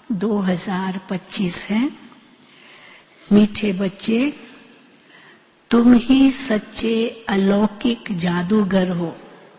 2025 है। मीठे बच्चे, तुम ही सच्चे अलौकिक जादूगर हो।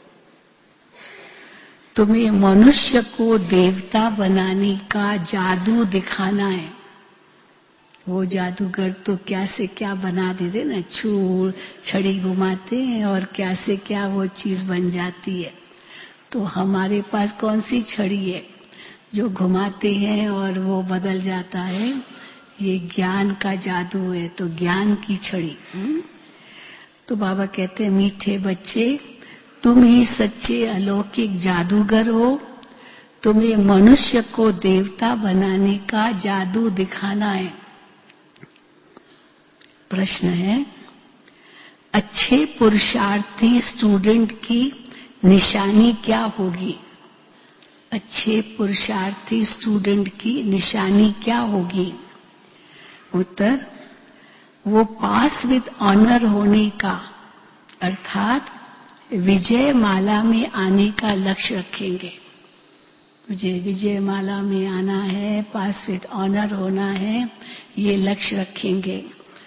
तुम्हें मनुष्य को देवता बनाने का जादू दिखाना है। वो जादूगर तो क्या से क्या बना देते ना, छूर छड़ी घुमाते हैं और क्या से क्या वो चीज बन जाती है। तो हमारे पास कौन सी छड़ी है जो घुमाते हैं और वो बदल जाता है? ये ज्ञान का जादू है, तो ज्ञान की छड़ी। तो बाबा कहते हैं, मीठे बच्चे, तुम ही सच्चे अलौकिक जादूगर हो। तुम्हें मनुष्य को देवता बनाने का जादू दिखाना है। प्रश्न है, अच्छे पुरुषार्थी स्टूडेंट की निशानी क्या होगी? अच्छे पुरुषार्थी स्टूडेंट की निशानी क्या होगी? उत्तर, वो पास विद ऑनर होने का अर्थात विजय माला में आने का लक्ष्य रखेंगे। मुझे विजय माला में आना है, पास विद ऑनर होना है, ये लक्ष्य रखेंगे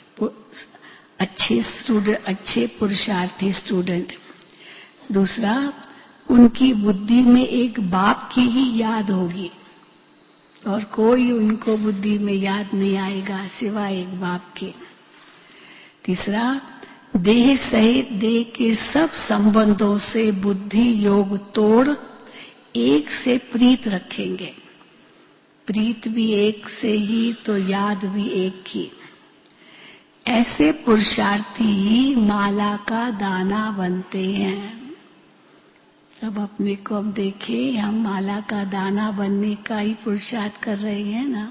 अच्छे पुरुषार्थी स्टूडेंट। दूसरा, उनकी बुद्धि में एक बाप की ही याद होगी और कोई उनको बुद्धि में याद नहीं आएगा सिवाय एक बाप के। तीसरा, देह सहित देह के सब संबंधों से बुद्धि योग तोड़ एक से प्रीत रखेंगे। प्रीत भी एक से ही तो याद भी एक की। ऐसे पुरुषार्थी ही माला का दाना बनते हैं। अब अपने को अब देखें, हम माला का दाना बनने का ही पुरुषार्थ कर रहे हैं ना।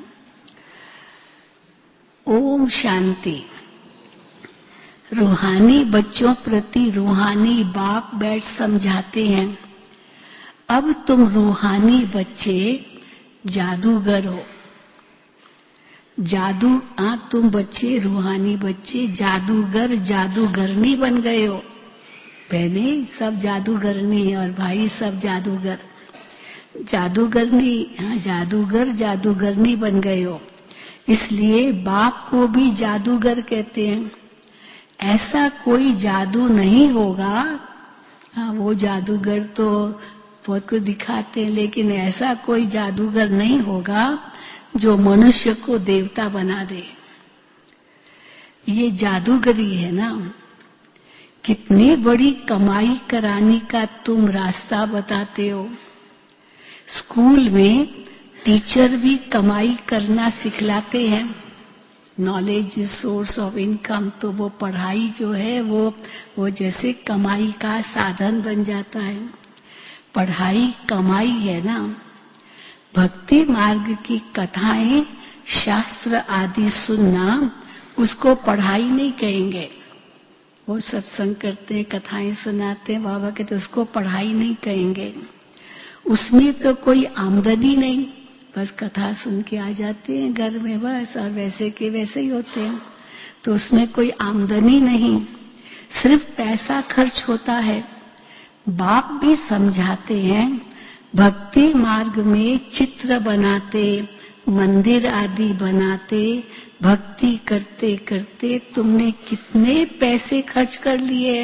ओम शांति। रूहानी बच्चों प्रति रूहानी बाप बैठ समझाते हैं, अब तुम रूहानी बच्चे जादूगर हो। तुम बच्चे रूहानी बच्चे जादूगर जादूगरनी बन गए हो। बहने सब जादूगरनी और भाई सब जादूगर जादूगरनी, जादूगर जादूगरनी बन गए हो। इसलिए बाप को भी जादूगर कहते हैं। ऐसा कोई जादू नहीं होगा। वो जादूगर तो बहुत कुछ दिखाते हैं, लेकिन ऐसा कोई जादूगर नहीं होगा जो मनुष्य को देवता बना दे। ये जादूगरी है ना। कितनी बड़ी कमाई कराने का तुम रास्ता बताते हो। स्कूल में टीचर भी कमाई करना सिखलाते हैं। Knowledge is source of income. तो वो पढ़ाई जो है वो जैसे कमाई का साधन बन जाता है। पढ़ाई कमाई है ना। भक्ति मार्ग की कथाएं शास्त्र आदि सुनना, उसको पढ़ाई नहीं कहेंगे। वो सत्संग करते हैं, कथाएं सुनाते हैं, बाबा कहते उसको पढ़ाई नहीं कहेंगे। उसमें तो कोई आमदनी नहीं, बस कथा सुन के आ जाते हैं घर में बस, और वैसे के वैसे ही होते हैं। तो उसमें कोई आमदनी नहीं, सिर्फ पैसा खर्च होता है। बाप भी समझाते हैं, भक्ति मार्ग में चित्र बनाते, मंदिर आदि बनाते, भक्ति करते करते तुमने कितने पैसे खर्च कर लिए।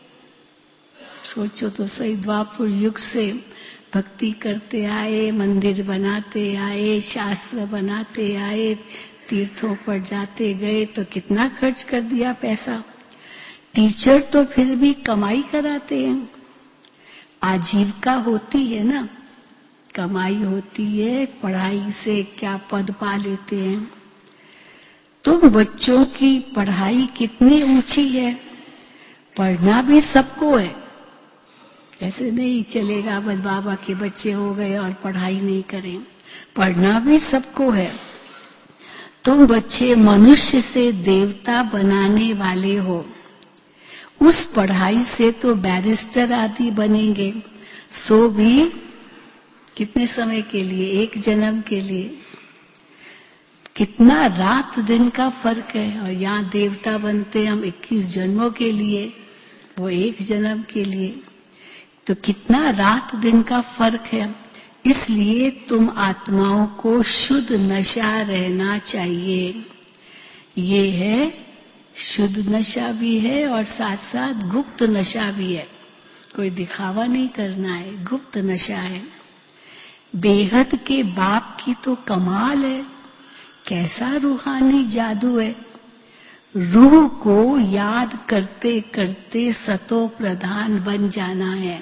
सोचो तो सही, द्वापर युग से भक्ति करते आए, मंदिर बनाते आए, शास्त्र बनाते आए, तीर्थों पर जाते गए, तो कितना खर्च कर दिया पैसा। टीचर तो फिर भी कमाई कराते हैं, आजीविका होती है ना, कमाई होती है, पढ़ाई से क्या पद पा लेते हैं। तुम बच्चों की पढ़ाई कितनी ऊंची है। पढ़ना भी सबको है, ऐसे नहीं चलेगा बस बाबा के बच्चे हो गए और पढ़ाई नहीं करें। पढ़ना भी सबको है। तुम बच्चे मनुष्य से देवता बनाने वाले हो। उस पढ़ाई से तो बैरिस्टर आदि बनेंगे, सो भी कितने समय के लिए, एक जन्म के लिए। कितना रात दिन का फर्क है। और यहाँ देवता बनते हम 21 जन्मों के लिए, वो एक जन्म के लिए। तो कितना रात दिन का फर्क है। इसलिए तुम आत्माओं को शुद्ध नशा रहना चाहिए। ये है शुद्ध नशा भी है और साथ साथ गुप्त नशा भी है। कोई दिखावा नहीं करना है, गुप्त नशा है। बेहद के बाप की तो कमाल है, कैसा रूहानी जादू है। रूह को याद करते करते सतो प्रधान बन जाना है।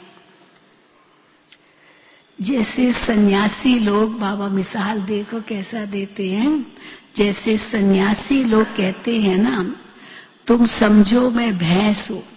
जैसे सन्यासी लोग, बाबा मिसाल देखो कैसा देते हैं, जैसे सन्यासी लोग कहते हैं ना, तुम समझो मैं भैंस हूं।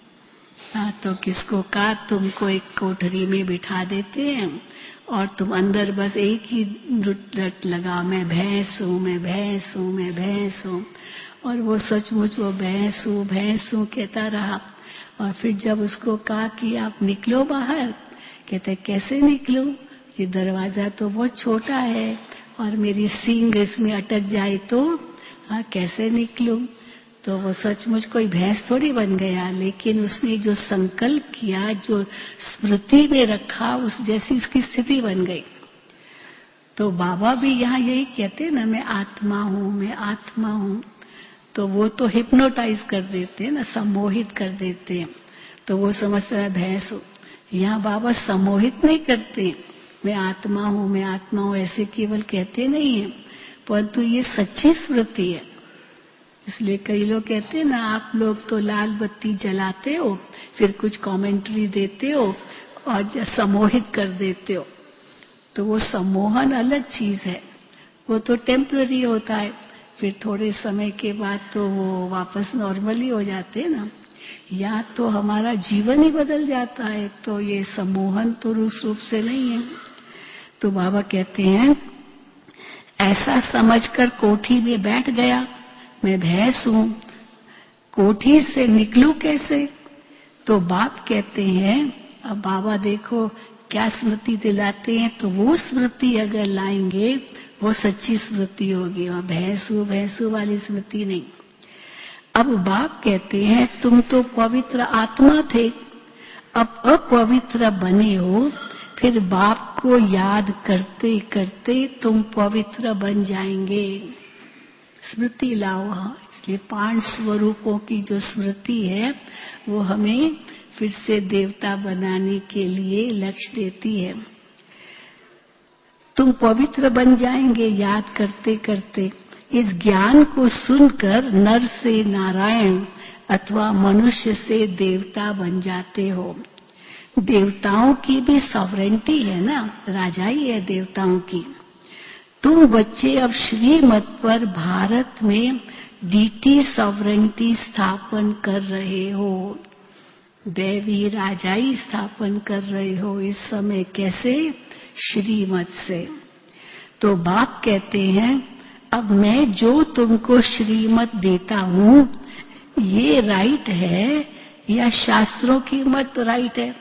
तो किसको का तुमको एक कोठरी में बिठा देते हैं और तुम अंदर बस एक ही रट लगा, मैं भैंस हूं, मैं भैंस हूं, मैं भैंस हूं। और वो सचमुच वो भैंस हूं कहता रहा। और फिर जब उसको कहा कि आप निकलो बाहर, कहते कैसे निकलूं, ये दरवाजा तो बहुत छोटा है और मेरी सींग इसमें अटक जाए तो कैसे निकलूं। तो वो सचमुच कोई भैंस थोड़ी बन गया, लेकिन उसने जो संकल्प किया, जो स्मृति में रखा, उस जैसी उसकी स्थिति बन गई। तो बाबा भी यहाँ यही कहते ना, मैं आत्मा हूं, मैं आत्मा हूं। तो वो तो हिप्नोटाइज कर देते हैं ना, सम्मोहित कर देते हैं। तो वो समझता है भैंस हो। यहाँ बाबा सम्मोहित नहीं करते, मैं आत्मा हूं, मैं आत्मा हूं, ऐसे केवल कहते नहीं है, परंतु ये सच्ची स्मृति है। इसलिए कई लोग कहते हैं ना, आप लोग तो लाल बत्ती जलाते हो, फिर कुछ कमेंट्री देते हो और सम्मोहित कर देते हो। तो वो सम्मोहन अलग चीज है, वो तो टेम्पररी होता है, फिर थोड़े समय के बाद तो वो वापस नॉर्मली हो जाते हैं ना। या तो हमारा जीवन ही बदल जाता है, तो ये सम्मोहन तो उस रूप से नहीं है। तो बाबा कहते हैं, ऐसा समझकर कोठी में बैठ गया, मैं भैंस हूं, कोठी से निकलूं कैसे। तो बाप कहते हैं, अब बाबा देखो क्या स्मृति दिलाते हैं, तो वो स्मृति अगर लाएंगे वो सच्ची स्मृति होगी, वहां भैंसू वाली स्मृति नहीं। अब बाप कहते हैं, तुम तो पवित्र आत्मा थे, अब अपवित्र बने हो, फिर बाप को याद करते करते तुम पवित्र बन जाएंगे। स्मृति लाओ। इसलिए 5 स्वरूपों की जो स्मृति है वो हमें फिर से देवता बनाने के लिए लक्ष्य देती है। तुम पवित्र बन जाएंगे याद करते करते। इस ज्ञान को सुनकर नर से नारायण अथवा मनुष्य से देवता बन जाते हो। देवताओं की भी सॉवरेंटी है ना, राजाई है देवताओं की। तुम बच्चे अब श्रीमत पर भारत में डीटी सॉवरेंटी स्थापन कर रहे हो, दैवी राजाई स्थापन कर रहे हो इस समय। कैसे? श्रीमत से। तो बाप कहते हैं, अब मैं जो तुमको श्रीमत देता हूं, ये राइट है या शास्त्रों की मत राइट है?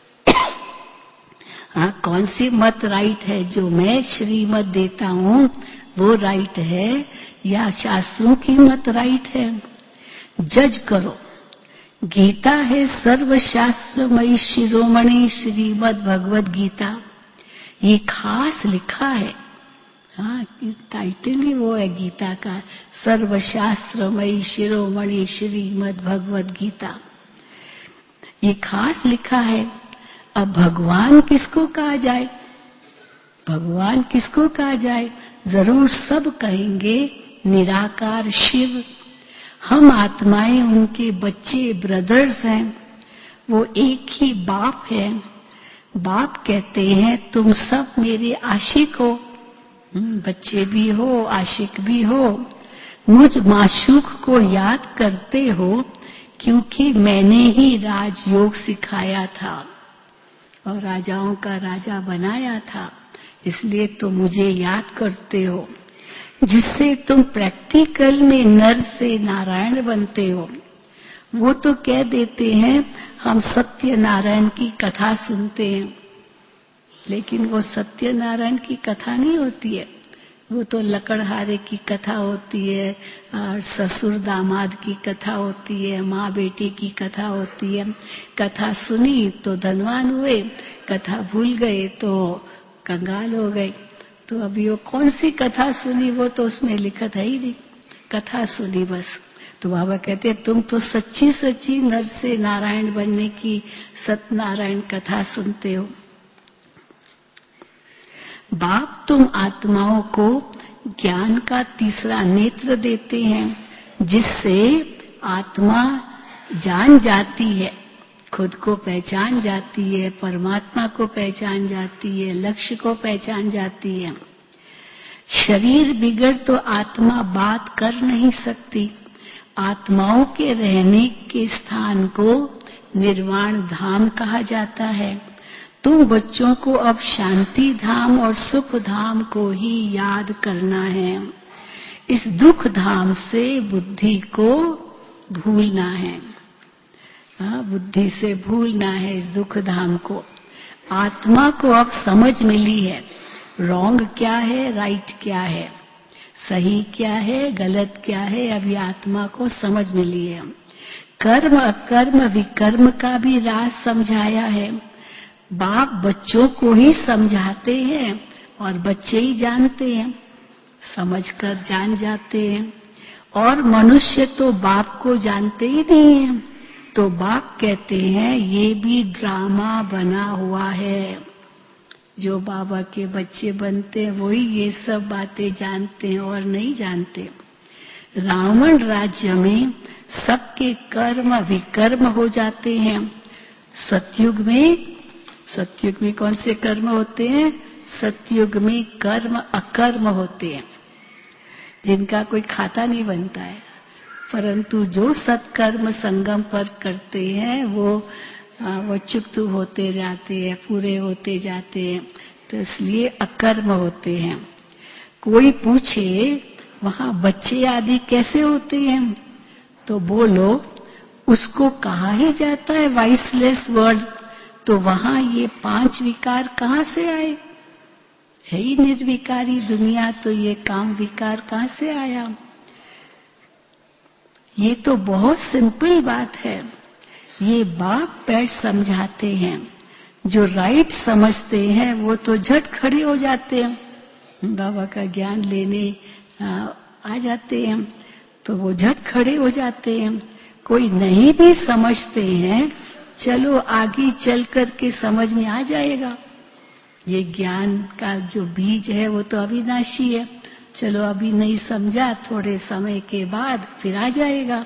हाँ, कौन सी मत राइट है? जो मैं श्रीमत देता हूं वो राइट है या शास्त्रों की मत राइट है? जज करो। गीता है सर्वशास्त्रमयी शिरोमणि श्रीमद् भगवद गीता, ये खास लिखा है। हाँ, टाइटल ही वो है गीता का, सर्वशास्त्रमयी शिरोमणि श्रीमद् भगवद गीता, ये खास लिखा है। अब भगवान किसको कहा जाए? भगवान किसको कहा जाए? जरूर सब कहेंगे निराकार शिव। हम आत्माएं उनके बच्चे, ब्रदर्स हैं, वो एक ही बाप है। बाप कहते हैं, तुम सब मेरे आशिक हो, बच्चे भी हो, आशिक भी हो। मुझ माशूक को याद करते हो, क्योंकि मैंने ही राजयोग सिखाया था और राजाओं का राजा बनाया था, इसलिए तुम मुझे याद करते हो, जिससे तुम प्रैक्टिकल में नर से नारायण बनते हो। वो तो कह देते हैं हम सत्यनारायण की कथा सुनते हैं, लेकिन वो सत्यनारायण की कथा नहीं होती है, वो तो लकड़हारे की कथा होती है, और ससुर दामाद की कथा होती है, माँ बेटी की कथा होती है। कथा सुनी तो धनवान हुए, कथा भूल गए तो कंगाल हो गई। तो अभी वो कौन सी कथा सुनी, वो तो उसमें लिखत है ही नहीं, कथा सुनी बस। तो बाबा कहते हैं तुम तो सच्ची सच्ची नर से नारायण बनने की सत्यनारायण कथा सुनते हो। बाप तुम आत्माओं को ज्ञान का तीसरा नेत्र देते हैं, जिससे आत्मा जान जाती है, खुद को पहचान जाती है, परमात्मा को पहचान जाती है, लक्ष्य को पहचान जाती है। शरीर बिगड़ तो आत्मा बात कर नहीं सकती। आत्माओं के रहने के स्थान को निर्वाण धाम कहा जाता है। तुम बच्चों को अब शांति धाम और सुख धाम को ही याद करना है। इस दुख धाम से बुद्धि को भूलना है। बुद्धि से भूलना है इस दुख धाम को। आत्मा को अब समझ मिली है, रॉन्ग क्या है, राइट क्या है, सही क्या है, गलत क्या है, अभी आत्मा को समझ मिली है। कर्म अकर्म विकर्म का भी राज समझाया है। बाप बच्चों को ही समझाते हैं और बच्चे ही जानते हैं, समझकर जान जाते हैं। और मनुष्य तो बाप को जानते ही नहीं है, तो बाप कहते हैं ये भी ड्रामा बना हुआ है। जो बाबा के बच्चे बनते हैं वही ये सब बातें जानते हैं और नहीं जानते। रावण राज्य में सबके कर्म विकर्म हो जाते हैं। सतयुग में कौन से कर्म होते हैं? सतयुग में कर्म अकर्म होते हैं, जिनका कोई खाता नहीं बनता है। परंतु जो सत्कर्म संगम पर करते हैं वो चुक्त होते जाते हैं, पूरे होते जाते हैं, तो इसलिए अकर्म होते हैं। कोई पूछे वहां बच्चे आदि कैसे होते हैं, तो बोलो उसको कहा ही जाता है वाइसलेस वर्ल्ड, तो वहां ये 5 विकार कहां से आए? है ही निर्विकारी दुनिया, तो ये काम विकार कहां से आया? ये तो बहुत सिंपल बात है। ये बाप बैठ समझाते हैं। जो राइट समझते हैं वो तो झट खड़े हो जाते हैं, बाबा का ज्ञान लेने आ जाते हैं, तो वो झट खड़े हो जाते हैं। कोई नहीं भी समझते हैं, चलो आगे चल कर के समझ में आ जाएगा। ये ज्ञान का जो बीज है वो तो अविनाशी है, चलो अभी नहीं समझा, थोड़े समय के बाद फिर आ जाएगा।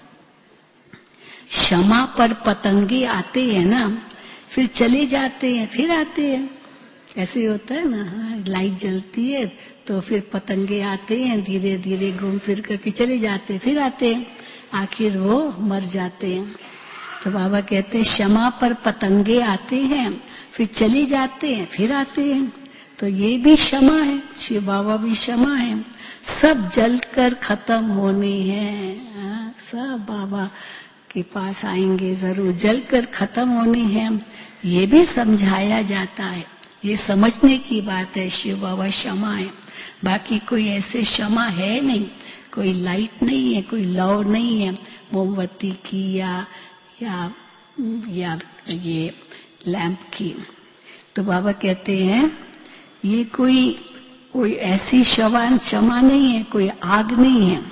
क्षमा पर पतंगे आते हैं ना, फिर चले जाते हैं, फिर आते हैं। ऐसे होता है ना, लाइट जलती है तो फिर पतंगे आते हैं, धीरे धीरे घूम फिर करके चले जाते हैं, फिर आते हैं, आखिर वो मर जाते हैं। तो बाबा कहते हैं क्षमा पर पतंगे आते हैं, फिर चले जाते हैं, फिर आते हैं। तो ये भी क्षमा है, शिव बाबा भी क्षमा है। सब जलकर खत्म होने हैं, सब बाबा के पास आएंगे जरूर, जलकर खत्म होने हैं। ये भी समझाया जाता है, ये समझने की बात है। शिव बाबा क्षमा है, बाकी कोई ऐसे क्षमा है नहीं, कोई लाइट नहीं है, कोई लौ नहीं है मोमबत्ती की या ये लैंप की। तो बाबा कहते हैं ये कोई ऐसी क्षमा नहीं है, कोई आग नहीं है,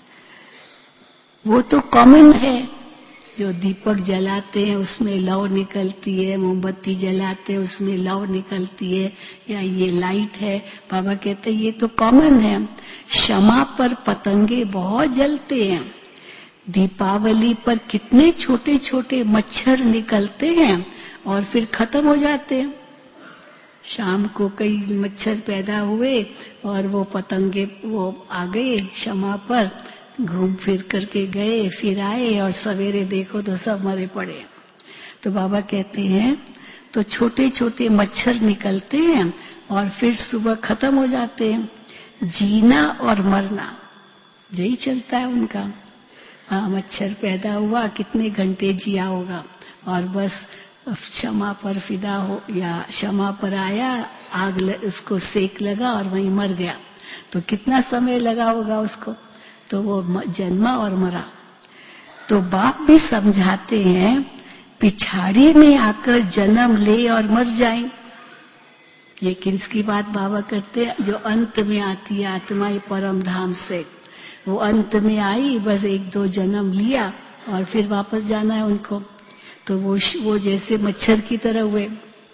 वो तो कॉमन है। जो दीपक जलाते हैं उसमें लौ निकलती है, मोमबत्ती जलाते हैं उसमें लौ निकलती है, या ये लाइट है। बाबा कहते हैं ये तो कॉमन है। क्षमा पर पतंगे बहुत जलते हैं। दीपावली पर कितने छोटे छोटे मच्छर निकलते हैं और फिर खत्म हो जाते हैं। शाम को कई मच्छर पैदा हुए और वो पतंगे वो आ गए क्षमा पर, घूम फिर करके गए, फिर आए और सवेरे देखो तो सब मरे पड़े। तो बाबा कहते हैं तो छोटे छोटे मच्छर निकलते हैं और फिर सुबह खत्म हो जाते हैं। जीना और मरना यही चलता है उनका। मच्छर पैदा हुआ, कितने घंटे जिया होगा, और बस क्षमा पर फिदा हो या क्षमा पर आया, आग उसको सेक लगा और वहीं मर गया। तो कितना समय लगा होगा उसको, तो वो जन्मा और मरा। तो बाप भी समझाते हैं पिछाड़ी में आकर जन्म ले और मर जाए, ये किसकी बात बाबा करते हैं? जो अंत में आती है आत्मा ये परम धाम से, वो अंत में आई, बस 1-2 जन्म लिया और फिर वापस जाना है उनको। तो वो जैसे मच्छर की तरह हुए।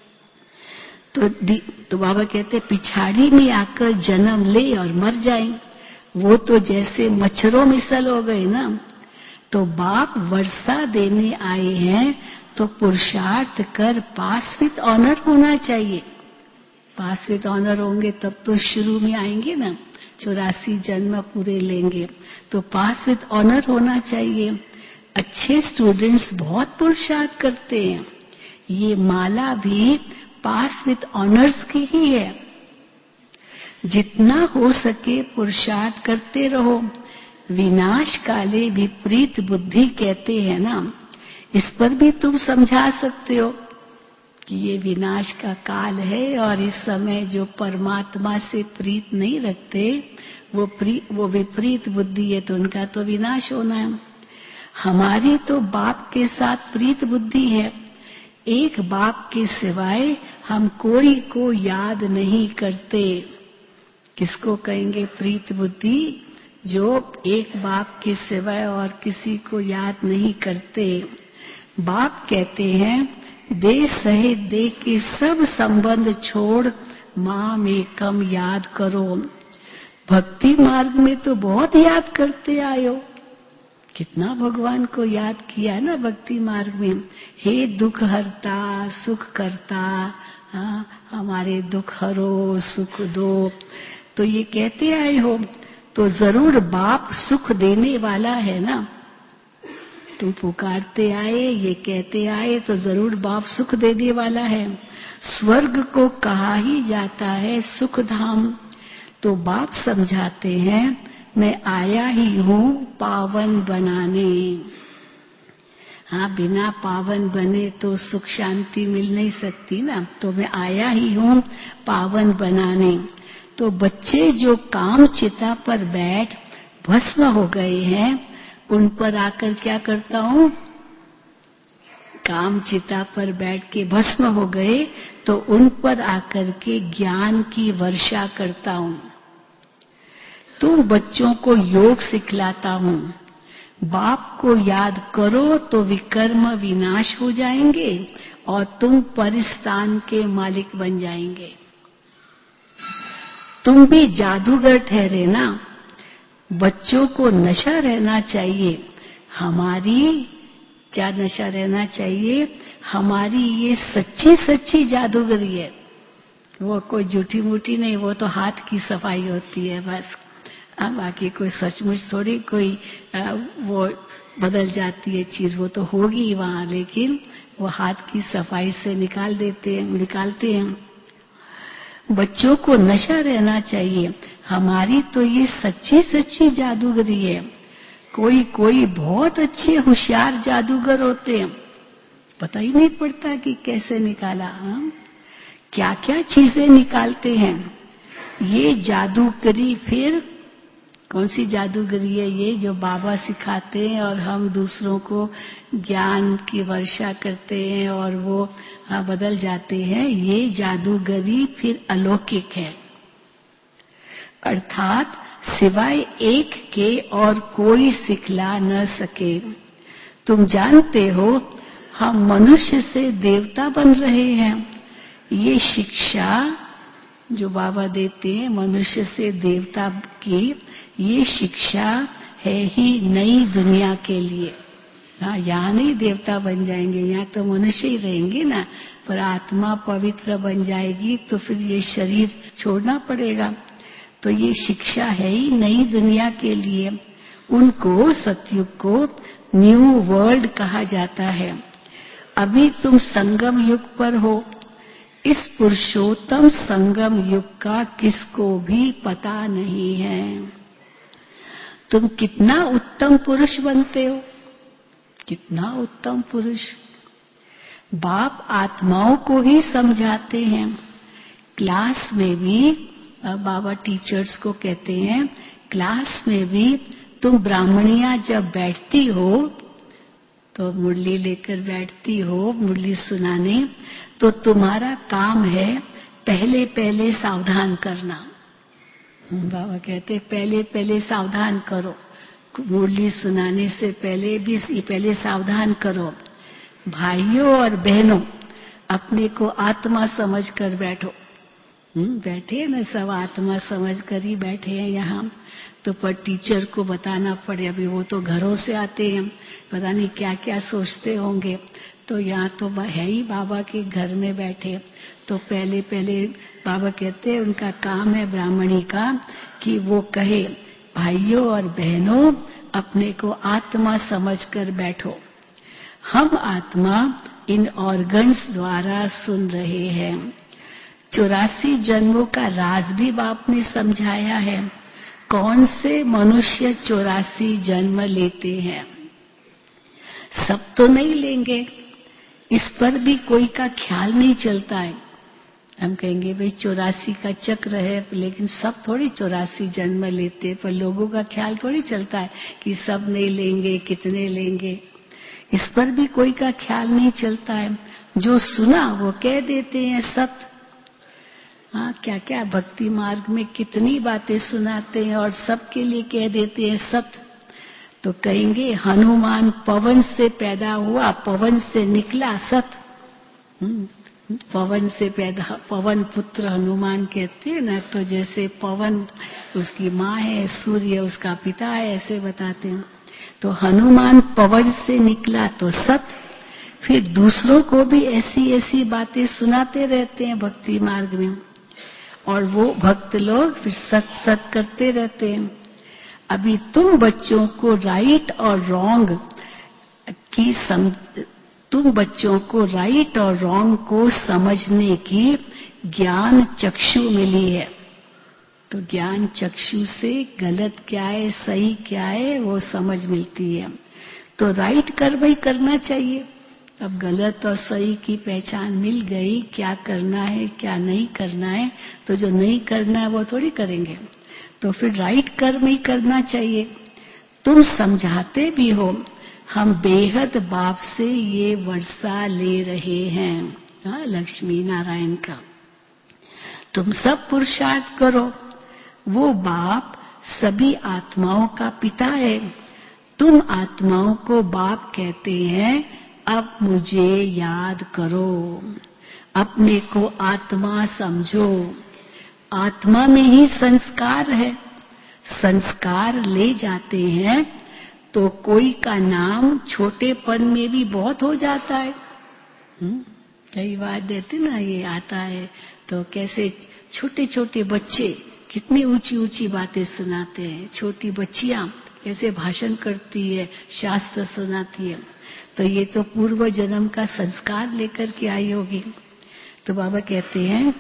तो बाबा कहते पिछाड़ी में आकर जन्म ले और मर जाए। वो तो जैसे मच्छरों मिसल हो गए ना। तो बाप वर्षा देने आए हैं तो पुरुषार्थ कर पास विद ऑनर होना चाहिए। पास विद ऑनर होंगे तब तो शुरू में आएंगे ना, 84 जन्म पूरे लेंगे, तो पास विद ऑनर होना चाहिए। अच्छे स्टूडेंट्स बहुत पुरुषार्थ करते हैं। ये माला भी पास विद ऑनर्स की ही है। जितना हो सके पुरुषार्थ करते रहो। विनाश काले विपरीत बुद्धि कहते हैं ना, इस पर भी तुम समझा सकते हो कि ये विनाश का काल है और इस समय जो परमात्मा से प्रीत नहीं रखते वो विपरीत बुद्धि है, तो उनका तो विनाश होना है। हमारी तो बाप के साथ प्रीत बुद्धि है। एक बाप के सिवाय हम कोई को याद नहीं करते। किसको कहेंगे प्रीत बुद्धि? जो एक बाप के सिवाय और किसी को याद नहीं करते। बाप कहते हैं दे सहे दे के सब संबंध छोड़ माम एकम याद करो। भक्ति मार्ग में तो बहुत याद करते आयो। कितना भगवान को याद किया है ना भक्ति मार्ग में। हे दुख हरता सुख करता, हमारे दुख हरो सुख दो, तो ये कहते आए हो। तो जरूर बाप सुख देने वाला है ना। तुम पुकारते आए, ये कहते आए, तो जरूर बाप सुख देने वाला है। स्वर्ग को कहा ही जाता है सुख धाम। तो बाप समझाते हैं मैं आया ही हूँ पावन बनाने। हाँ, बिना पावन बने तो सुख शांति मिल नहीं सकती ना। तो मैं आया ही हूँ पावन बनाने। तो बच्चे जो काम चिता पर बैठ भस्म हो गए हैं, उन पर आकर क्या करता हूँ? काम चिता पर बैठ के भस्म हो गए तो उन पर आकर के ज्ञान की वर्षा करता हूँ। तुम बच्चों को योग सिखलाता हूँ। बाप को याद करो तो विकर्म विनाश हो जाएंगे और तुम परिस्थान के मालिक बन जाएंगे। तुम भी जादूगर ठहरे ना। बच्चों को नशा रहना चाहिए। हमारी क्या नशा रहना चाहिए? हमारी ये सच्ची सच्ची जादूगरी है। वो कोई झूठी मूठी नहीं, वो तो हाथ की सफाई होती है बस। बाकी कोई सचमुच थोड़ी कोई वो बदल जाती है चीज, वो तो होगी वहां, लेकिन वो हाथ की सफाई से निकालते हैं। बच्चों को नशा रहना चाहिए। हमारी तो ये सच्ची सच्ची जादूगरी है। कोई बहुत अच्छे होशियार जादूगर होते हैं, पता ही नहीं पड़ता कि कैसे निकाला। क्या क्या चीजें निकालते हैं। ये जादूगरी फिर कौन सी जादूगरी है? ये जो बाबा सिखाते हैं और हम दूसरों को ज्ञान की वर्षा करते हैं और वो बदल जाते हैं, ये जादूगरी फिर अलौकिक है। अर्थात सिवाय एक के और कोई सिखला न सके। तुम जानते हो हम मनुष्य से देवता बन रहे हैं। ये शिक्षा जो बाबा देते हैं मनुष्य से देवता की, ये शिक्षा है ही नई दुनिया के लिए। हाँ, यहाँ नहीं देवता बन जाएंगे, यहाँ तो मनुष्य ही रहेंगे ना, पर आत्मा पवित्र बन जाएगी तो फिर ये शरीर छोड़ना पड़ेगा। तो ये शिक्षा है ही नई दुनिया के लिए। उनको सतयुग को न्यू वर्ल्ड कहा जाता है। अभी तुम संगम युग पर हो। इस पुरुषोत्तम संगम युग का किसको भी पता नहीं है। तुम कितना उत्तम पुरुष बनते हो, कितना उत्तम पुरुष। बाप आत्माओं को ही समझाते हैं। क्लास में भी बाबा टीचर्स को कहते हैं, क्लास में भी तुम ब्राह्मणियां जब बैठती हो तो मुरली लेकर बैठती हो, मुरली सुनाने, तो तुम्हारा काम है पहले पहले सावधान करना। बाबा कहते पहले पहले सावधान करो, मुरली सुनाने से पहले भी पहले सावधान करो। भाइयों और बहनों, अपने को आत्मा समझ कर बैठो। बैठे न सब आत्मा समझ कर ही बैठे हैं यहाँ। तो पर टीचर को बताना पड़े, अभी वो तो घरों से आते हैं, पता नहीं क्या क्या सोचते होंगे। तो यहाँ तो है ही बाबा के घर में बैठे। तो पहले पहले बाबा कहते हैं उनका काम है ब्राह्मणी का कि वो कहे भाइयों और बहनों, अपने को आत्मा समझकर बैठो। हम आत्मा इन ऑर्गन्स द्वारा सुन रहे हैं। 84 जन्मों का राज भी बाप ने समझाया है। कौन से मनुष्य 84 जन्म लेते हैं? सब तो नहीं लेंगे, इस पर भी कोई का ख्याल नहीं चलता है। हम कहेंगे भाई 84 का चक्र है, लेकिन सब थोड़ी 84 जन्म लेते, पर लोगों का ख्याल थोड़ी चलता है कि सब नहीं लेंगे, कितने लेंगे, इस पर भी कोई का ख्याल नहीं चलता है। जो सुना वो कह देते हैं सत्य। हाँ, क्या क्या भक्ति मार्ग में कितनी बातें सुनाते हैं और सबके लिए कह देते हैं सत्य। तो कहेंगे हनुमान पवन से पैदा हुआ, पवन से निकला सत्य। पवन से पैदा, पवन पुत्र हनुमान कहते हैं ना। तो जैसे पवन उसकी माँ है, सूर्य उसका पिता है, ऐसे बताते हैं। तो हनुमान पवन से निकला तो सत्य। फिर दूसरों को भी ऐसी ऐसी बातें सुनाते रहते हैं भक्ति मार्ग में, और वो भक्त लोग फिर सत सत करते रहते हैं। अभी तुम बच्चों को राइट और रॉन्ग की तुम बच्चों को राइट और रॉन्ग को समझने की ज्ञान चक्षु मिली है। तो ज्ञान चक्षु से गलत क्या है, सही क्या है, वो समझ मिलती है। तो राइट कर्म ही करना चाहिए। अब गलत और सही की पहचान मिल गई, क्या करना है क्या नहीं करना है, तो जो नहीं करना है वो थोड़ी करेंगे। तो फिर राइट कर्म ही करना चाहिए। तुम समझाते भी हो, हम बेहद बाप से ये वर्षा ले रहे हैं। हाँ, लक्ष्मी नारायण का तुम सब पुरुषार्थ करो। वो बाप सभी आत्माओं का पिता है। तुम आत्माओं को बाप कहते हैं। अब मुझे याद करो, अपने को आत्मा समझो। आत्मा में ही संस्कार है। संस्कार ले जाते हैं तो कोई का नाम छोटेपन में भी बहुत हो जाता है। कई बार देते ना, ये आता है तो कैसे छोटे छोटे बच्चे कितनी ऊंची ऊंची बातें सुनाते हैं। छोटी बच्चियां कैसे भाषण करती है, शास्त्र सुनाती है। तो ये तो पूर्व जन्म का संस्कार लेकर के आई होगी। तो बाबा कहते हैं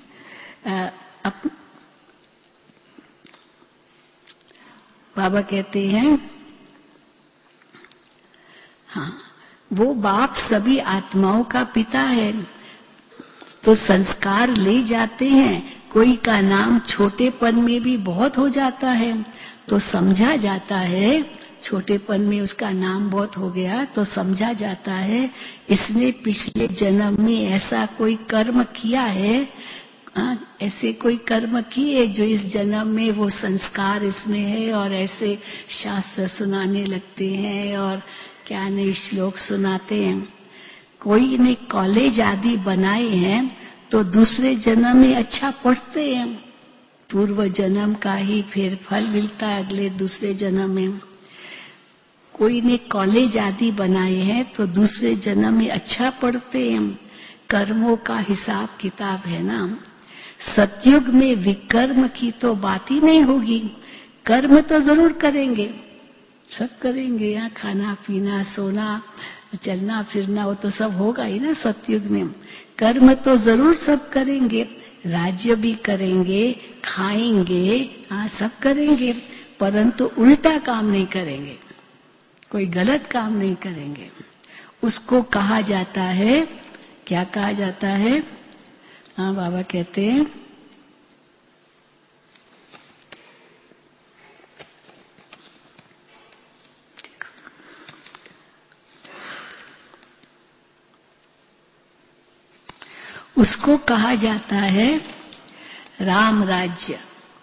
बाबा कहते हैं हाँ, वो बाप सभी आत्माओं का पिता है। तो संस्कार ले जाते हैं, कोई का नाम छोटेपन में भी बहुत हो जाता है। तो समझा जाता है, छोटेपन में उसका नाम बहुत हो गया तो समझा जाता है इसने पिछले जन्म में ऐसा कोई कर्म किया है, ऐसे कोई कर्म किए जो इस जन्म में वो संस्कार इसमें है, और ऐसे शास्त्र सुनाने लगते हैं और क्या नहीं श्लोक सुनाते हैं। कोई ने कॉलेज आदि बनाए हैं तो दूसरे जन्म में अच्छा पढ़ते हैं, पूर्व जन्म का ही फिर फल मिलता है अगले दूसरे जन्म में। कोई ने कॉलेज आदि बनाए हैं तो दूसरे जन्म में अच्छा पढ़ते हैं। कर्मों का हिसाब किताब है ना। सतयुग में विकर्म की तो बात ही नहीं होगी। कर्म तो जरूर करेंगे, सब करेंगे। यहाँ खाना पीना सोना चलना फिरना वो तो सब होगा ही ना सतयुग में। कर्म तो जरूर सब करेंगे, राज्य भी करेंगे, खाएंगे, हाँ सब करेंगे, परंतु उल्टा काम नहीं करेंगे, कोई गलत काम नहीं करेंगे। उसको कहा जाता है, क्या कहा जाता है? हाँ बाबा कहते हैं उसको कहा जाता है राम राज्य।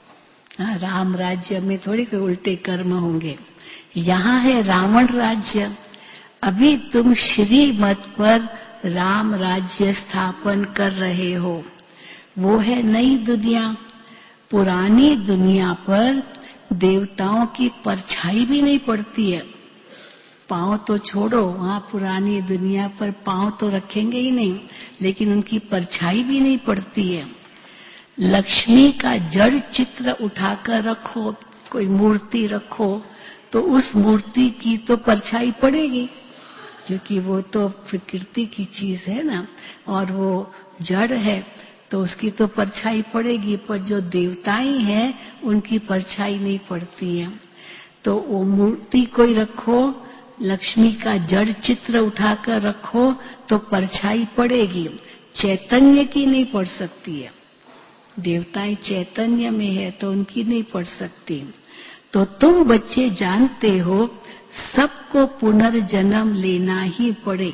राम राज्य में थोड़ी कोई उल्टे कर्म होंगे, यहाँ है रावण राज्य। अभी तुम श्रीमत पर राम राज्य स्थापन कर रहे हो, वो है नई दुनिया। पुरानी दुनिया पर देवताओं की परछाई भी नहीं पड़ती है। पांव तो छोड़ो, वहां पुरानी दुनिया पर पांव तो रखेंगे ही नहीं, लेकिन उनकी परछाई भी नहीं पड़ती है। लक्ष्मी का जड़ चित्र उठाकर रखो, कोई मूर्ति रखो, तो उस मूर्ति की तो परछाई पड़ेगी, क्योंकि वो तो प्रकृति की चीज है ना, और वो जड़ है, तो उसकी तो परछाई पड़ेगी। पर जो देवताएं हैं उनकी परछाई नहीं पड़ती है। तो वो मूर्ति कोई रखो, लक्ष्मी का जड़ चित्र उठाकर रखो तो परछाई पड़ेगी, चैतन्य की नहीं पड़ सकती है। देवताएं चैतन्य में है तो उनकी नहीं पड़ सकती। तो तुम बच्चे जानते हो सबको पुनर्जन्म लेना ही पड़े।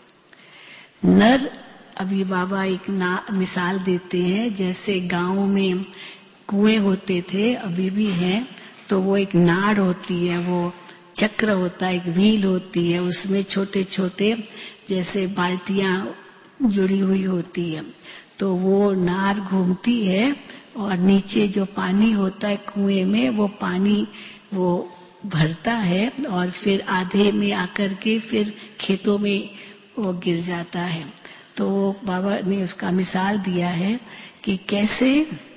नर, अभी बाबा एक मिसाल देते हैं, जैसे गांव में कुएं होते थे, अभी भी हैं, तो वो एक नाड़ होती है, वो चक्र होता है, एक व्हील होती है, उसमें छोटे छोटे जैसे बाल्टियां जुड़ी हुई होती है। तो वो नार घूमती है और नीचे जो पानी होता है कुएं में, वो पानी वो भरता है और फिर आधे में आकर के फिर खेतों में वो गिर जाता है। तो बाबा ने उसका मिसाल दिया है कि कैसे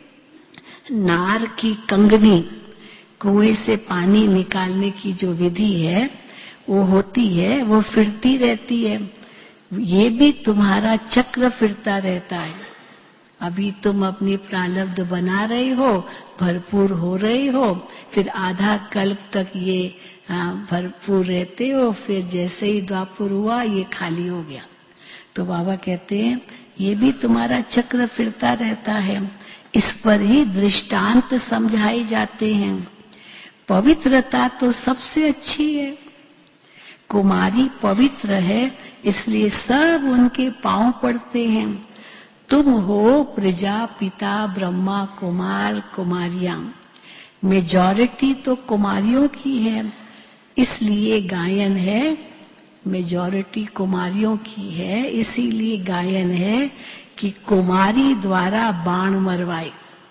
नार की कंगनी, कुएं से पानी निकालने की जो विधि है वो होती है, वो फिरती रहती है। ये भी तुम्हारा चक्र फिरता रहता है। अभी तुम अपनी प्रारब्ध बना रहे हो, भरपूर हो रहे हो, फिर आधा कल्प तक ये भरपूर रहते हो, फिर जैसे ही द्वापर हुआ ये खाली हो गया। तो बाबा कहते हैं ये भी तुम्हारा चक्र फिरता रहता है। इस पर ही दृष्टांत समझाए जाते हैं। पवित्रता तो सबसे अच्छी है। कुमारी पवित्र है, इसलिए सब उनके पांव पड़ते हैं। तुम हो प्रजापिता ब्रह्मा कुमार कुमारियां, मेजॉरिटी तो कुमारियों की है, इसलिए गायन है। मेजॉरिटी कुमारियों की है, इसीलिए गायन है कि कुमारी द्वारा बाण मरवाए।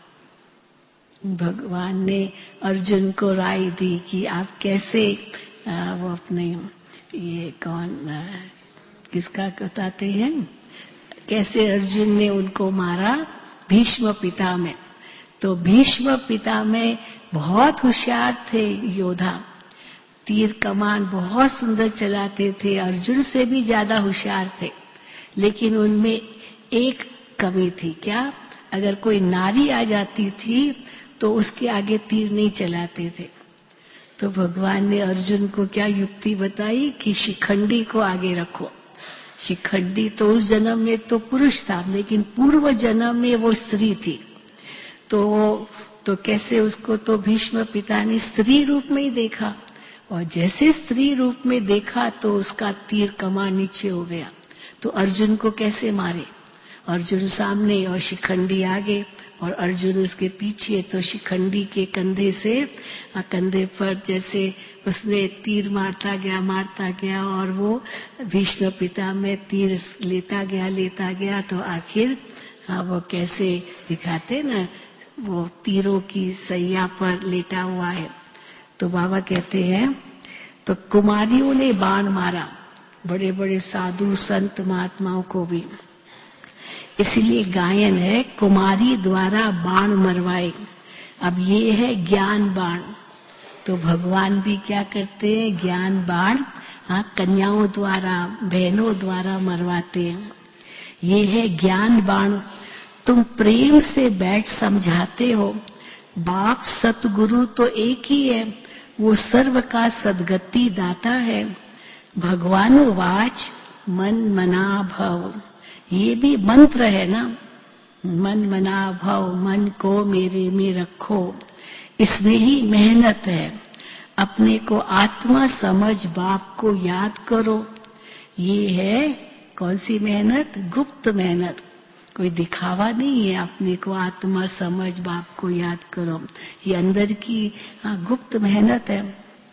भगवान ने अर्जुन को राय दी कि आप कैसे वो अपने ये कौन किसका बताते हैं, कैसे अर्जुन ने उनको मारा भीष्म पिता में। तो भीष्म पिता में बहुत होशियार थे योद्धा, तीर कमान बहुत सुंदर चलाते थे, अर्जुन से भी ज्यादा होशियार थे। लेकिन उनमें एक कमी थी, क्या? अगर कोई नारी आ जाती थी तो उसके आगे तीर नहीं चलाते थे। तो भगवान ने अर्जुन को क्या युक्ति बताई कि शिखंडी को आगे रखो। शिखंडी तो उस जन्म में तो पुरुष था, लेकिन पूर्व जन्म में वो स्त्री थी। तो कैसे उसको तो भीष्म पिता ने स्त्री रूप में ही देखा, और जैसे स्त्री रूप में देखा तो उसका तीर कमान नीचे हो गया। तो अर्जुन को कैसे मारे? अर्जुन सामने और शिखंडी आगे, और अर्जुन उसके पीछे। तो शिखंडी के कंधे से कंधे पर जैसे उसने तीर मारता गया और वो भीष्म पिता में तीर लेता गया। तो आखिर वो कैसे दिखाते ना, वो तीरों की सैया पर लेटा हुआ है। तो बाबा कहते हैं तो कुमारियों ने बाण मारा, बड़े बड़े साधु संत महात्माओं को भी। इसलिए गायन है कुमारी द्वारा बाण मरवाए। अब ये है ज्ञान बाण। तो भगवान भी क्या करते हैं, ज्ञान बाण कन्याओं द्वारा, बहनों द्वारा मरवाते हैं। ये है ज्ञान बाण। तुम प्रेम से बैठ समझाते हो। बाप सतगुरु तो एक ही है, वो सर्व का सद्गति दाता है। भगवानो वाच मन मना भव, ये भी मंत्र है ना। मन मना भव, मन को मेरे में रखो, इसमें ही मेहनत है। अपने को आत्मा समझ बाप को याद करो। ये है कौन सी मेहनत? गुप्त मेहनत। कोई दिखावा नहीं है। अपने को आत्मा समझ, बाप को याद करो। ये अंदर की गुप्त मेहनत है।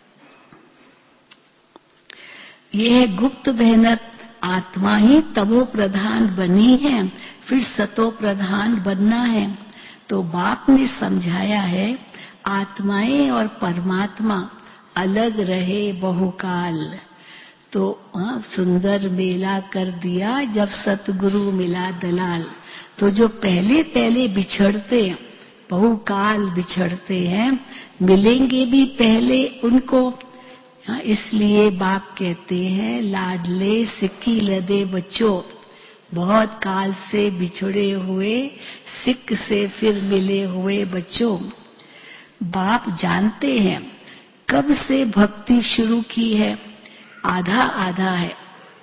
ये है गुप्त मेहनत। आत्मा ही तमो प्रधान बनी है, फिर सतो प्रधान बनना है। तो बाप ने समझाया है आत्माएं और परमात्मा अलग रहे बहुकाल। तो सुंदर मेला कर दिया जब सतगुरु मिला दलाल। तो जो पहले पहले बिछड़ते, बहुकाल बिछड़ते हैं, मिलेंगे भी पहले उनको। इसलिए बाप कहते हैं लाडले सिक्की लदे बच्चों, बहुत काल से बिछड़े हुए सिक्क से फिर मिले हुए बच्चों। बाप जानते हैं कब से भक्ति शुरू की है। आधा आधा है।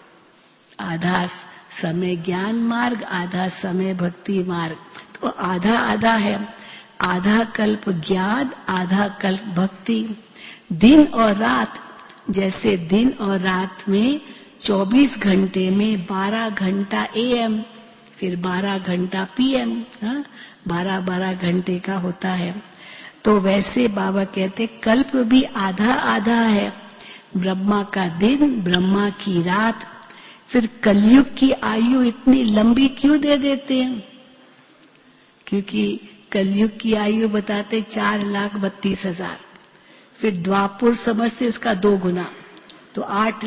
आधा समय ज्ञान मार्ग, आधा समय भक्ति मार्ग। तो आधा आधा है। आधा कल्प ज्ञान, आधा कल्प भक्ति। दिन और रात, जैसे दिन और रात में 24 घंटे में 12 घंटा AM, फिर 12 घंटा PM, 12-12 घंटे का होता है। तो वैसे बाबा कहते कल्प भी आधा आधा है। ब्रह्मा का दिन, ब्रह्मा की रात। फिर कलयुग की आयु इतनी लंबी क्यों दे देते हैं? क्योंककि कलयुग की आयु बताते 4,32,000। फिर द्वापुर समझते उसका 2 गुना, तो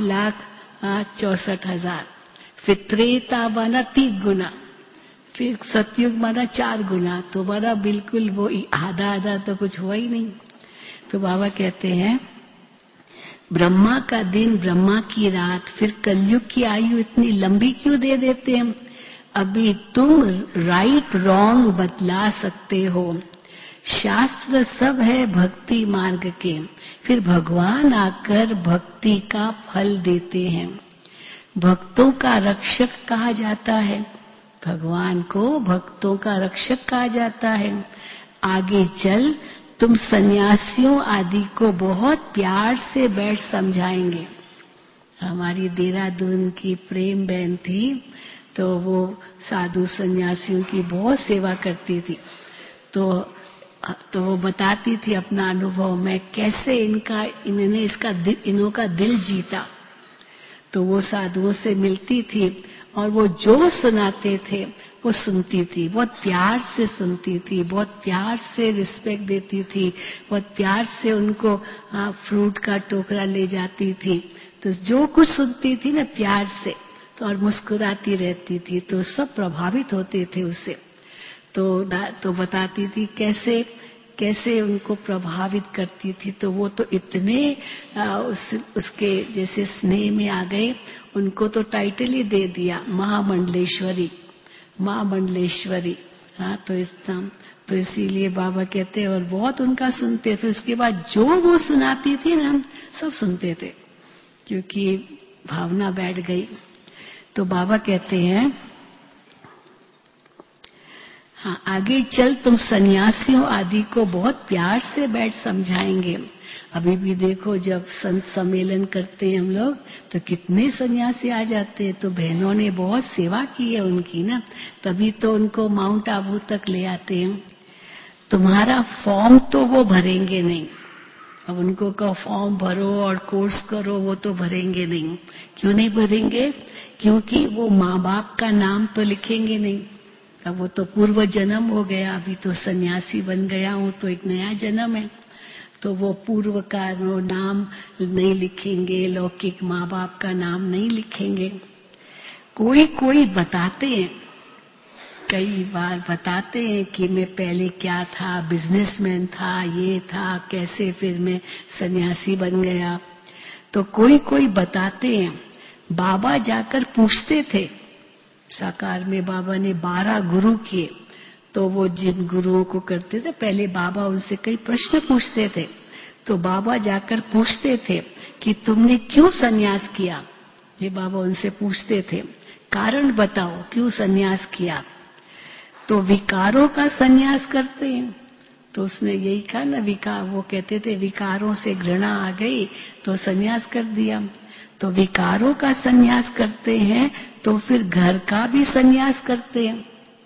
8,64,000। फिर त्रेता माना 3 गुना, फिर सतयुग माना 4 गुना। तो बड़ा बिल्कुल वो आधा आधा तो कुछ हुआ ही नहीं। तो बाबा कहते हैं ब्रह्मा का दिन, ब्रह्मा की रात, फिर कलयुग की आयु इतनी लंबी क्यों दे देते हैं? अभी तुम राइट रॉन्ग बतला सकते हो। शास्त्र सब है भक्ति मार्ग के, फिर भगवान आकर भक्ति का फल देते हैं। भक्तों का रक्षक कहा जाता है। भगवान को भक्तों का रक्षक कहा जाता है। आगे चल तुम सन्यासियों आदि को बहुत प्यार से बैठ समझाएंगे। हमारी देहरादून की प्रेम बहन थी, तो वो साधु सन्यासियों की बहुत सेवा करती थी। तो वो बताती थी अपना अनुभव, मैं कैसे इनका दिल जीता। तो वो साधुओं से मिलती थी और वो जो सुनाते थे वो सुनती थी, बहुत प्यार से सुनती थी, बहुत प्यार से रिस्पेक्ट देती थी, बहुत प्यार से उनको फ्रूट का टोकरा ले जाती थी। तो जो कुछ सुनती थी ना प्यार से, तो और मुस्कुराती रहती थी, तो सब प्रभावित होते थे उससे। तो बताती थी कैसे उनको प्रभावित करती थी। तो वो तो इतने उसके जैसे स्नेह में आ गए, उनको तो टाइटल ही दे दिया महामंडलेश्वरी, माँ मंडलेश्वरी। तो इसीलिए बाबा कहते हैं और बहुत उनका सुनते थे। उसके बाद जो वो सुनाती थी ना सब सुनते थे, क्योंकि भावना बैठ गई। तो बाबा कहते हैं आगे चल तुम सन्यासियों आदि को बहुत प्यार से बैठ समझाएंगे। अभी भी देखो जब संत सम्मेलन करते हैं हम लोग, तो कितने सन्यासी आ जाते हैं। तो बहनों ने बहुत सेवा की है उनकी ना, तभी तो उनको माउंट आबू तक ले आते हैं। तुम्हारा फॉर्म तो वो भरेंगे नहीं। अब उनको कहो फॉर्म भरो और कोर्स करो, वो तो भरेंगे नहीं। क्यों नहीं भरेंगे? क्योंकि वो माँ बाप का नाम तो लिखेंगे नहीं। अब वो तो पूर्व जन्म हो गया, अभी तो सन्यासी बन गया हूँ, तो एक नया जन्म है। तो वो पूर्व का नाम नहीं लिखेंगे, लौकिक माँ बाप का नाम नहीं लिखेंगे। कोई बताते हैं, कई बार बताते हैं कि मैं पहले क्या था, बिजनेसमैन था, ये था, कैसे फिर मैं सन्यासी बन गया। तो कोई बताते हैं। बाबा जाकर पूछते थे। साकार में बाबा ने 12 गुरु किए, तो वो जिन गुरुओं को करते थे पहले बाबा उनसे कई प्रश्न पूछते थे। तो बाबा जाकर पूछते थे कि तुमने क्यों सन्यास किया। ये बाबा उनसे पूछते थे कारण बताओ क्यों सन्यास किया। तो विकारों का सन्यास करते हैं। तो उसने यही कहा ना, विकार, वो कहते थे विकारों से घृणा आ गई तो सन्यास कर दिया। तो विकारों का सन्यास करते हैं, तो फिर घर का भी सन्यास करते हैं।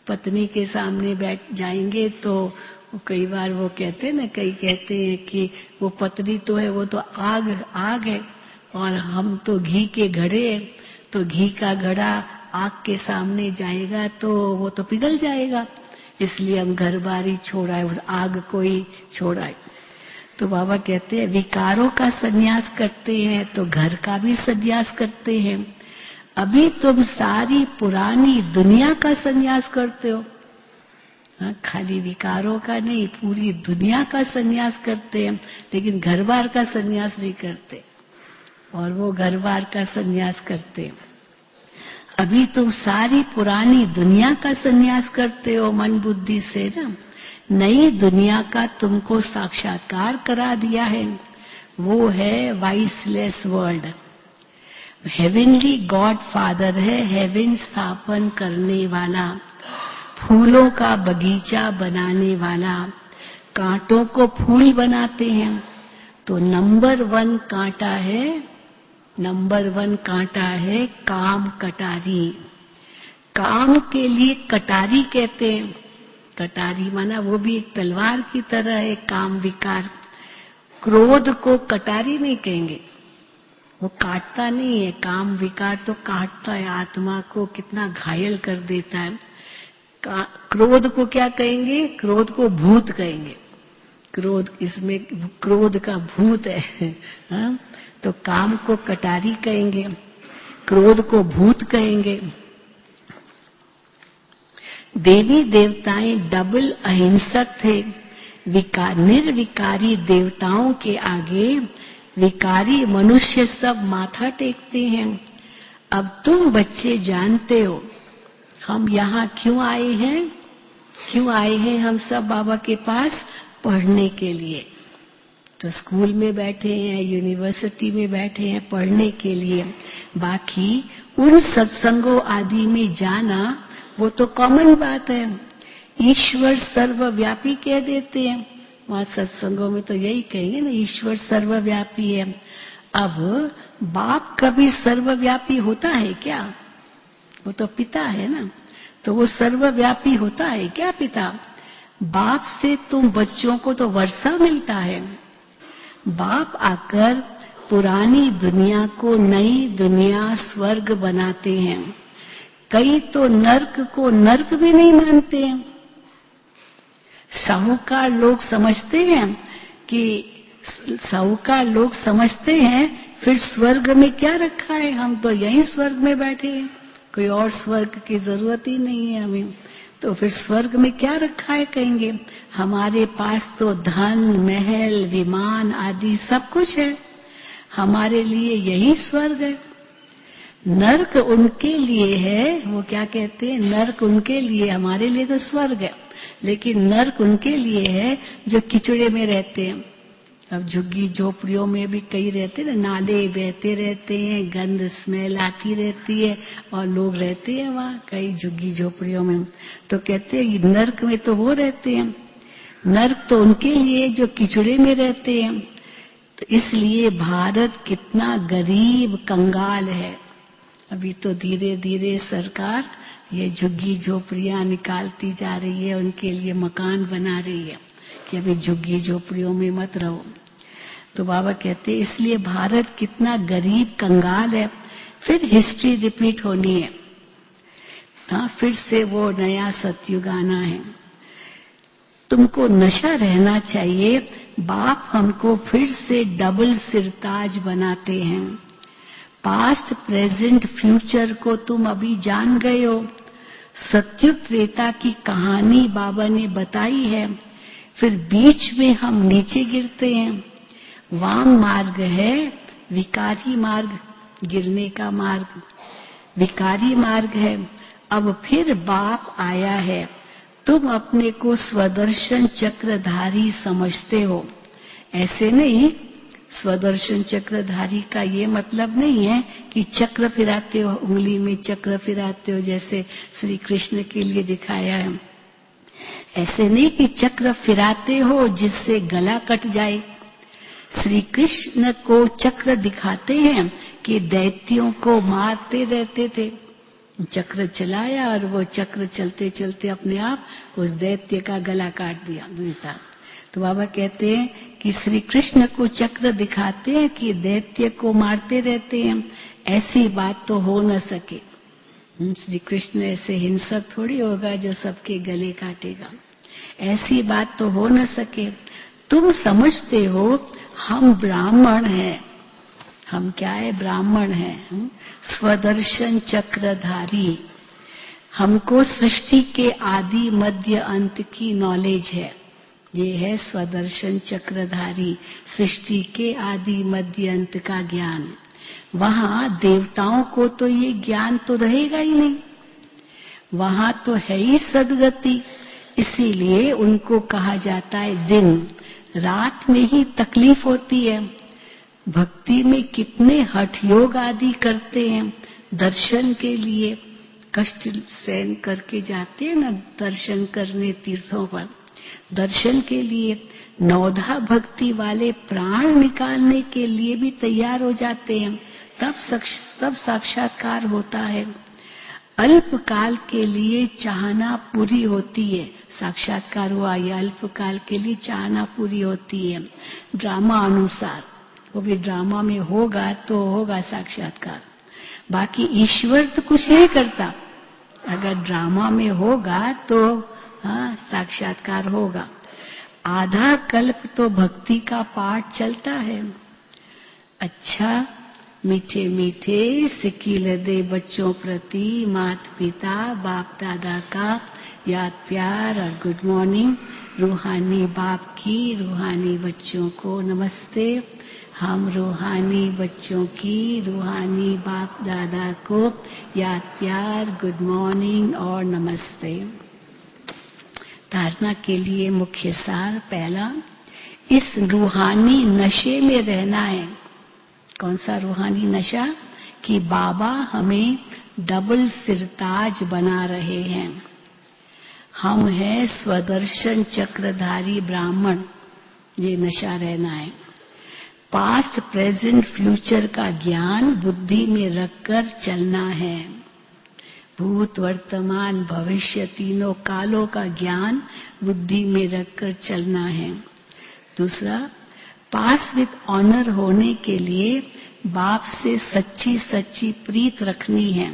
पत्नी के सामने बैठ जाएंगे तो कई बार वो कहते हैं ना, कई कहते हैं कि वो पत्नी तो है, वो तो आग है और हम तो घी के घड़े हैं। तो घी का घड़ा आग के सामने जाएगा तो वो तो पिघल जाएगा, इसलिए हम घर बार ही छोड़ाए, उस आग को ही छोड़ाए। तो बाबा कहते हैं विकारों का संन्यास करते हैं तो घर का भी संन्यास करते हैं। अभी तुम सारी पुरानी दुनिया का संन्यास करते हो। खाली विकारों का नहीं, पूरी दुनिया का संन्यास करते हैं, लेकिन घर बार का संन्यास नहीं करते। और वो घर बार का संन्यास करते हैं। अभी तुम सारी पुरानी दुनिया का संन्यास करते हो मन बुद्धि से ना। नई दुनिया का तुमको साक्षात्कार करा दिया है, वो है viceless world. Heavenly god father है, हेवन स्थापन करने वाला, फूलों का बगीचा बनाने वाला। कांटों को फूल बनाते हैं तो नंबर 1 कांटा है काम कटारी। काम के लिए कटारी कहते हैं। कटारी माना वो भी एक तलवार की तरह है, काम विकार। क्रोध को कटारी नहीं कहेंगे, वो काटता नहीं है। काम विकार तो काटता है, आत्मा को कितना घायल कर देता है। क्रोध को क्या कहेंगे? क्रोध को भूत कहेंगे। क्रोध, इसमें क्रोध का भूत है। हाँ? तो काम को कटारी कहेंगे, क्रोध को भूत कहेंगे। देवी देवताएं डबल अहिंसक थे। निर्विकारी देवताओं के आगे विकारी मनुष्य सब माथा टेकते हैं। अब तुम बच्चे जानते हो हम यहाँ क्यों आए हैं? क्यों आए हैं हम सब बाबा के पास? पढ़ने के लिए। तो स्कूल में बैठे हैं, यूनिवर्सिटी में बैठे हैं पढ़ने के लिए। बाकी उन सत्संगों आदि में जाना वो तो कॉमन बात है। ईश्वर सर्वव्यापी कह देते हैं, वहां सत्संगों में तो यही कहेंगे ना, ईश्वर सर्वव्यापी है। अब बाप कभी सर्वव्यापी होता है क्या? वो तो पिता है ना, तो वो सर्वव्यापी होता है क्या पिता? बाप से तुम बच्चों को तो वर्षा मिलता है। बाप आकर पुरानी दुनिया को नई दुनिया स्वर्ग बनाते हैं। कई तो नर्क को नर्क भी नहीं मानते हैं। साहूकार लोग समझते हैं कि फिर स्वर्ग में क्या रखा है, हम तो यहीं स्वर्ग में बैठे हैं, कोई और स्वर्ग की जरूरत ही नहीं है हमें, तो फिर स्वर्ग में क्या रखा है कहेंगे। हमारे पास तो धन महल विमान आदि सब कुछ है, हमारे लिए यही स्वर्ग है। नर्क उनके लिए है, वो क्या कहते हैं, नर्क उनके लिए, हमारे लिए तो स्वर्ग है, लेकिन नर्क उनके लिए है जो किचड़े में रहते हैं। अब झुग्गी झोपड़ियों में भी कई रहते हैं, नाले बहते रहते हैं, गंद स्मेल आती रहती है और लोग रहते हैं वहाँ कई झुग्गी झोपड़ियों में। तो कहते हैं नर्क में तो वो रहते हैं, नर्क तो उनके लिए जो किचड़े में रहते हैं। तो इसलिए भारत कितना गरीब कंगाल है। अभी तो धीरे धीरे सरकार ये झुग्गी झोपड़ियां निकालती जा रही है, उनके लिए मकान बना रही है कि अभी झुग्गी झोपड़ियों में मत रहो। तो बाबा कहते हैं इसलिए भारत कितना गरीब कंगाल है। फिर हिस्ट्री रिपीट होनी है, हाँ, फिर से वो नया सतयुग आना है। तुमको नशा रहना चाहिए। बाप हमको फिर से डबल सिरताज बनाते हैं। पास्ट प्रेजेंट फ्यूचर को तुम अभी जान गए हो। सतयुग त्रेता की कहानी बाबा ने बताई है, फिर बीच में हम नीचे गिरते हैं। वाम मार्ग है विकारी मार्ग, गिरने का मार्ग विकारी मार्ग है। अब फिर बाप आया है, तुम अपने को स्वदर्शन चक्रधारी समझते हो। ऐसे नहीं, स्वदर्शन चक्रधारी का ये मतलब नहीं है कि चक्र फिराते हो, उंगली में चक्र फिराते हो जैसे श्री कृष्ण के लिए दिखाया है। ऐसे नहीं कि चक्र फिराते हो जिससे गला कट जाए। श्री कृष्ण को चक्र दिखाते हैं कि दैत्यों को मारते रहते थे, चक्र चलाया और वो चक्र चलते चलते अपने आप उस दैत्य का गला काट दिया। तो बाबा कहते हैं कि श्री कृष्ण को चक्र दिखाते हैं कि दैत्य को मारते रहते हैं, ऐसी बात तो हो न सके। श्री कृष्ण ऐसे हिंसक थोड़ी होगा जो सबके गले काटेगा, ऐसी बात तो हो न सके। तुम समझते हो हम ब्राह्मण हैं, हम क्या है? ब्राह्मण हैं, स्वदर्शन चक्रधारी। हमको सृष्टि के आदि मध्य अंत की नॉलेज है। ये है स्वदर्शन चक्रधारी, सृष्टि के आदि मध्य अंत का ज्ञान। वहां देवताओं को तो ये ज्ञान तो रहेगा ही नहीं, वहां तो है ही सद्गति। इसीलिए उनको कहा जाता है दिन रात में ही तकलीफ होती है। भक्ति में कितने हठ योग आदि करते हैं, दर्शन के लिए कष्ट सहन करके जाते हैं ना दर्शन करने तीर्थों पर। दर्शन के लिए नवधा भक्ति वाले प्राण निकालने के लिए भी तैयार हो जाते हैं, तब साक्षात्कार होता है। अल्प काल के लिए चाहना पूरी होती है, साक्षात्कार हुआ। या अल्प काल के लिए चाहना पूरी होती है ड्रामा अनुसार, वो भी ड्रामा में होगा तो होगा साक्षात्कार। बाकी ईश्वर तो कुछ नहीं करता, अगर ड्रामा में होगा तो हाँ साक्षात्कार होगा। आधा कल्प तो भक्ति का पाठ चलता है। अच्छा मीठे मीठे सिकिल दे बच्चों प्रति माता पिता बाप दादा का याद प्यार और गुड मॉर्निंग। रूहानी बाप की रूहानी बच्चों को नमस्ते। हम रूहानी बच्चों की रूहानी बाप दादा को याद प्यार गुड मॉर्निंग और नमस्ते। धारणा के लिए मुख्य सार पहला, इस रूहानी नशे में रहना है। कौन सा रूहानी नशा? कि बाबा हमें डबल सिरताज बना रहे हैं। हम हैं स्वदर्शन चक्रधारी ब्राह्मण, ये नशा रहना है। पास्ट प्रेजेंट फ्यूचर का ज्ञान बुद्धि में रखकर चलना है। भूत वर्तमान भविष्य तीनों कालों का ज्ञान बुद्धि में रखकर चलना है। दूसरा, पास विद ऑनर होने के लिए बाप से सच्ची सच्ची प्रीत रखनी है।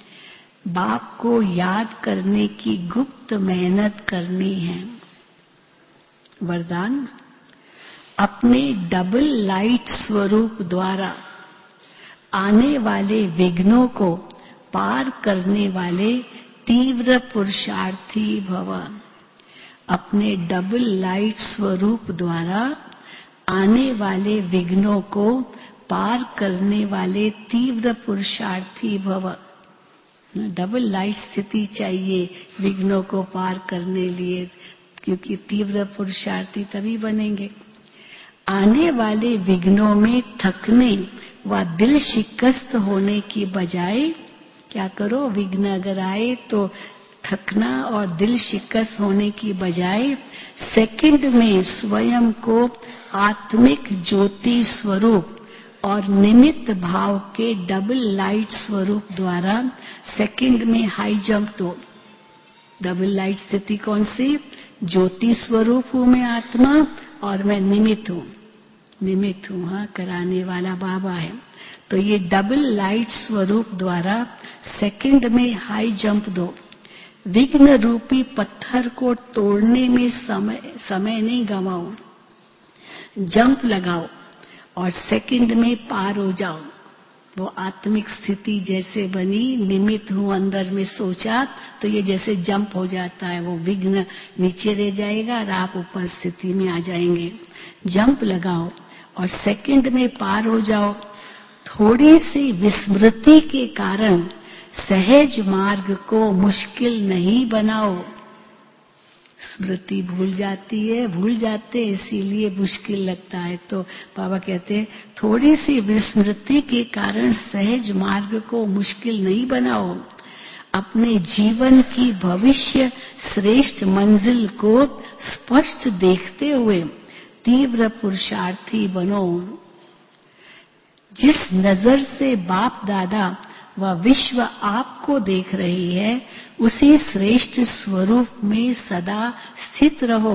बाप को याद करने की गुप्त मेहनत करनी है। वरदान, अपने डबल लाइट स्वरूप द्वारा आने वाले विघ्नों को पार करने वाले तीव्र पुरुषार्थी भव। अपने डबल लाइट स्वरूप द्वारा आने वाले विघ्नों को पार करने वाले तीव्र पुरुषार्थी भव। डबल लाइट स्थिति चाहिए विघ्नों को पार करने लिए, क्योंकि तीव्र पुरुषार्थी तभी बनेंगे। आने वाले विघ्नों में थकने व दिल शिकस्त होने की बजाय क्या करो? विघ्न अगर आए तो थकना और दिल शिकस्त होने की बजाय सेकंड में स्वयं को आत्मिक ज्योति स्वरूप और निमित्त भाव के डबल लाइट स्वरूप द्वारा सेकंड में हाई जंप दो। डबल लाइट स्थिति कौन सी? ज्योति स्वरूप हूं मैं आत्मा और मैं निमित्त हूं, हाँ कराने वाला बाबा है। तो ये डबल लाइट स्वरूप द्वारा सेकंड में हाई जंप दो। विघ्न रूपी पत्थर को तोड़ने में समय नहीं गवाओ, जंप लगाओ और सेकंड में पार हो जाओ। वो आत्मिक स्थिति जैसे बनी, निमित्त हूं अंदर में सोचा तो ये जैसे जंप हो जाता है, वो विघ्न नीचे रह जाएगा और आप ऊपर स्थिति में आ जाएंगे। जंप लगाओ और सेकंड में पार हो जाओ। थोड़ी सी विस्मृति के कारण सहज मार्ग को मुश्किल नहीं बनाओ। स्मृति भूल जाते इसीलिए मुश्किल लगता है। तो बाबा कहते हैं थोड़ी सी विस्मृति के कारण सहज मार्ग को मुश्किल नहीं बनाओ। अपने जीवन की भविष्य श्रेष्ठ मंजिल को स्पष्ट देखते हुए तीव्र पुरुषार्थी बनो। जिस नजर से बाप दादा वह विश्व आपको देख रही है, उसी श्रेष्ठ स्वरूप में सदा स्थित रहो।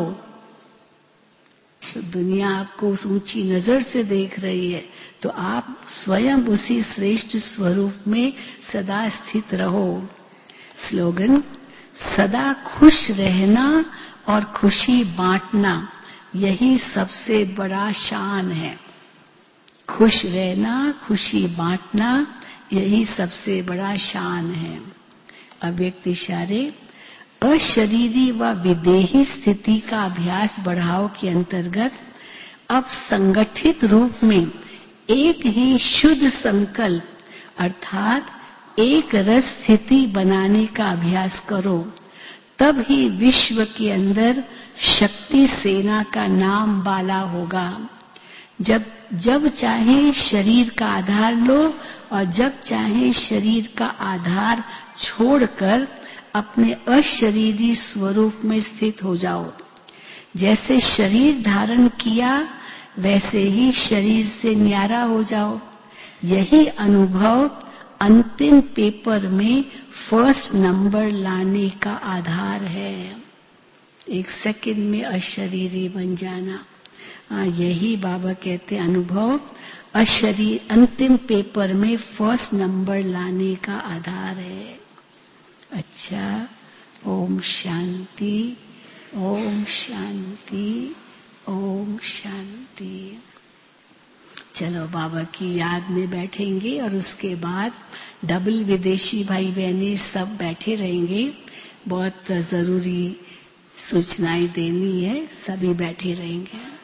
दुनिया आपको उस ऊंची नजर से देख रही है, तो आप स्वयं उसी श्रेष्ठ स्वरूप में सदा स्थित रहो। स्लोगन: सदा खुश रहना और खुशी बांटना, यही सबसे बड़ा शान है। खुश रहना, खुशी बांटना, यही सबसे बड़ा शान है। अव्यक्त इशारे: अशरीरी व विदेही स्थिति का अभ्यास बढ़ाओ के अंतर्गत अब संगठित रूप में एक ही शुद्ध संकल्प अर्थात एक रस स्थिति बनाने का अभ्यास करो। तब ही विश्व के अंदर शक्ति सेना का नाम बाला होगा। जब चाहे शरीर का आधार लो और जब चाहे शरीर का आधार छोड़कर अपने अशरीरी स्वरूप में स्थित हो जाओ। जैसे शरीर धारण किया वैसे ही शरीर से न्यारा हो जाओ। यही अनुभव अंतिम पेपर में फर्स्ट नंबर लाने का आधार है। 1 सेकंड में अशरीरी बन जाना, यही बाबा कहते हैं अनुभव अशरीर अंतिम पेपर में फर्स्ट नंबर लाने का आधार है। अच्छा, ओम शांति, ओम शांति, ओम शांति। चलो बाबा की याद में बैठेंगे और उसके बाद डबल विदेशी भाई बहनें सब बैठे रहेंगे। बहुत जरूरी सूचनाएं देनी है, सभी बैठे रहेंगे।